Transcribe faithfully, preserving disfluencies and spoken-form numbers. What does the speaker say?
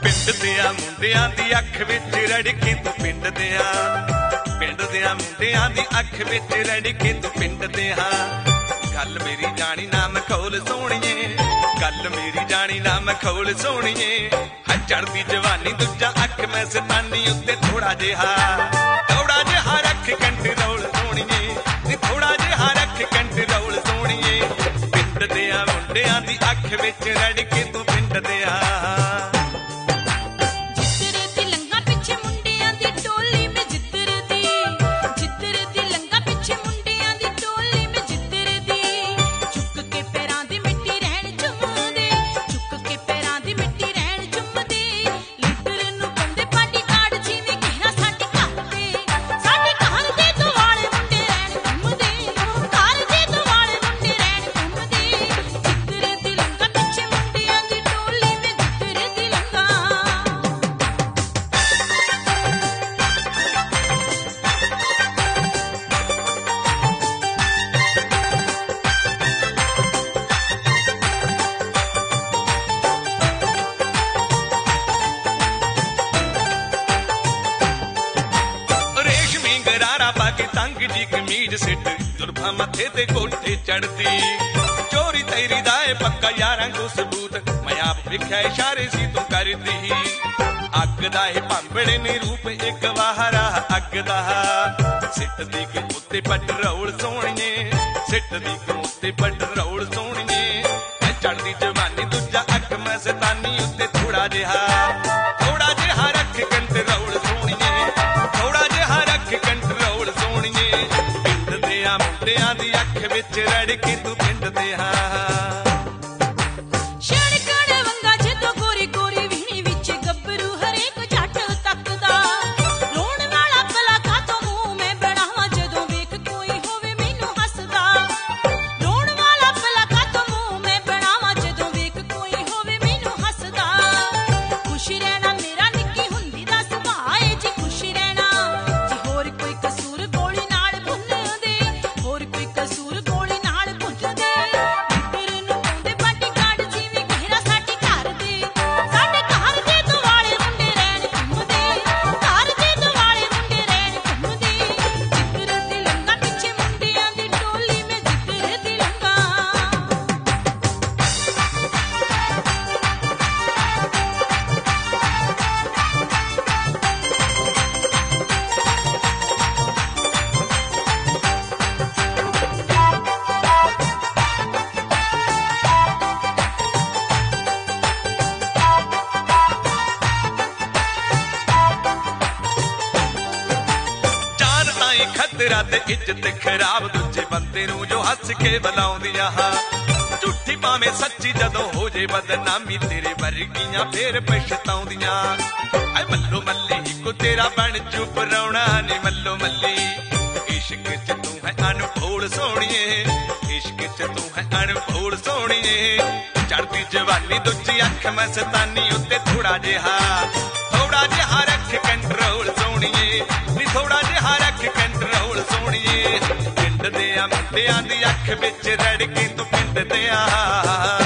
पिंड दियां मुंडियां दी अख विच रड़के तू पिंड दियां पिंड दियां मुंडियां दी अख विच रड़के तू पिंड दियां गल मेरी जानी ना मखौल सोहणिए गल मेरी जानी ना मखौल सोहणिए है चढ़दी जवानी दूजा अख मैं सतानी उत्ते थोड़ा जिहा थोड़ा जिहा रख कंट्रोल सोहणिए थोड़ा जिहा रख कंट्रोल सोहणिए पिंड दियां मुंडियां दी अख विच रड़के तू पिंड दियां कमीज सिट जुल्फा मथे ते कोठे चढ़दी चोरी तेरी दाए पक्का यारां को सबूत मैं आप विख्या इशारे सी तू करदी अग दा है भांबड़े ने रूप एक वाहरा अग दा सिट दी के उत्ते पटरोल सोहणिए सिट दी के उत्ते पटरोल सोहणिए चढ़दी जवानी दूजा अख मैं सतानी उत्ते थोड़ा जिहा थोड़ा जिहा रख कंट्रोल सोहणिए थोड़ा जिहा रख कंट्रोल सोहणिए मुंडियां दी अख विच रड़के तू पिंड दियां खतरा ते इज्जत खराब दूजे बंदे नू जो हस के बुलाउंदियां हां झूठी भावें सच्ची जदों हो जे बदनामी तेरे वर्गियां फेर पछताउंदियां ऐ मल्लो मल्ली को तेरा बन चुप रौना नी मल्लो मल्ली इश्क च तू है अनभोल सोहणिए इश्क च तू है अनभोल सोहणिए चढ़दी जवानी दूजी अख मैं सतानी उत्ते थोड़ा जिहा थोड़ा जिहा रख कंट्रोल सोहणिए नी थोड़ा जिहा रख कंट्रोल सोहणिए पिंड दियां मुंडियां दी अख विच रड़के तू पिंड दियां